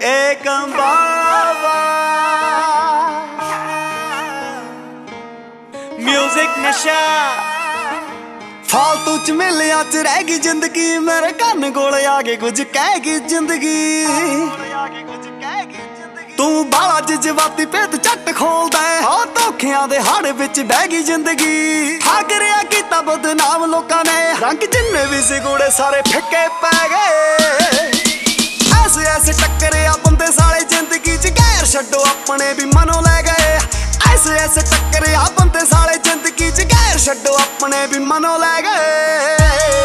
एक बाबा म्यूजिक नशा फालतू च मिलिया च रह गई जिंदगी मेरे कन्न कोल आके कुछ कह गई जिंदगी तू बाला जज्बाती पेत झट खोलदा हाँ धोखियां दे हाड़ विच बह गई जिंदगी हागरिया कीता बदनाम लोकां ने रंग जिन्ने भी सी गोड़े सारे फिक्के पै गए ऐसे ऐसे टक्करिया बंदे साले जिंदगी च गैर छड्डो अपने भी मनो लै गए ऐसे ऐसे टक्करिया बंदे साले जिंदगी च गैर छड्डो अपने भी मनो लै गए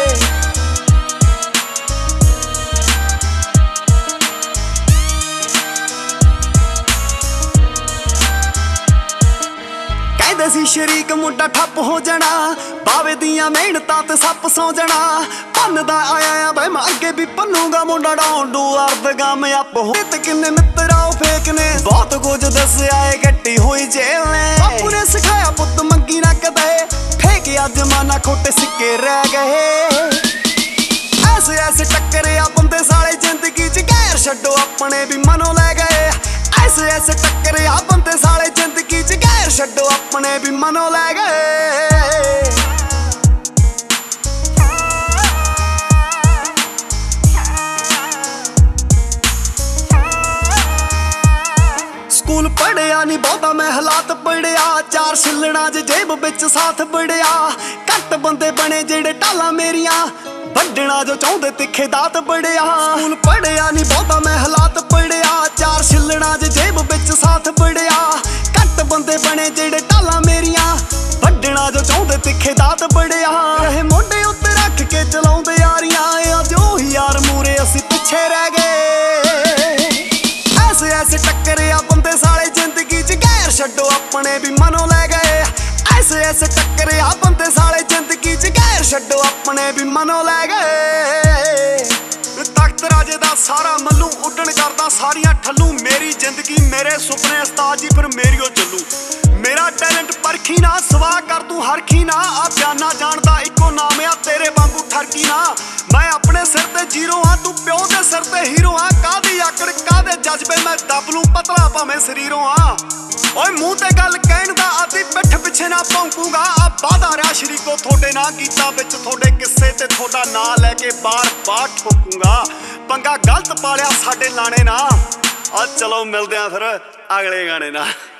सी शरीक मुंडा ठप हो जाना बावे दियां मेहनतां ते सप सौ जाना भन्नदा आया भाई मैं अगे भी भन्नूगा मुंडा डाउन टू अर्थ कामयाब हो ते किन्ने मित्तरा फेक ने बहुत कुछ दस्या है गट्टी हुई जेल ने बापू ने सिखाया पुत्त मंगी ना कदे फेंकिया जमाना खोटे सिक्के रह गए ऐसे ऐसे टक्करिया बंदे साले जिंदगी च गैर छड्डो अपने भी मनो लै गए ऐसे ऐसे टक्करिया बंदे साले जिंदगी च गैर छड्डो अपने भी मनो लै गए स्कूल पढ़िया नहीं बहुता मैं हालात पढ़िया चार छिलना जेब बिच साथ बड़िया घट बंदे बने जेड़े टाला मेरिया वड्डना जो चाहते तिखे दात बड़िया स्कूल पढ़िया नहीं बहुता मैं हालात पढ़िया चार छिलना जेब बिच साथ बड़िया घट बंदे बने जेड़े टाला मेरिया वड्डना जो चाहते तिखे दात बड़िया रहे मोढे उत्ते रख के चलाउंदे यारियां अज ओही यार मूरे असीं पिछे रह गए ऐसे ऐसे टक्करिया बंदे साले जिंदगी च गैर छड्डो अपने भी मनो लै गए ऐसे ऐसे टक्करिया बंदे साले जिंदगी च गैर छड्डो अपने भी मनो लै गए तख्त राजे दा सारा मल्लू उड्डण करदा सारियां ठल्लू मेरी जिंदगी मेरे सुपने उस्ताद जी पर मेरियो चलू मेरा टैलेंट परखी ना सवा कर तू हरखी ना आ बयाना जानदा इको नाम आ तेरे वांगू ठरकी ना मैं अपने सिर ते जीरो हाँ तू प्यो दे सिर ते हीरो हाँ कादी आकड़ कादे जज्बे मैं दब लूं पतला भावें शरीरों हाँ ओए मुंह ते गल कहण दा आदि पिठ पिछे ना भौंकूगा आ वादा रहा शरीको थोड़े ना कीता विच थोड़े किस्से ते थोड़ा ना लैके बार बार ठोकूंगा पंगा गलत पालिया साडे लाने ना आ चलो मिलदे आ फिर अगले गाने ना।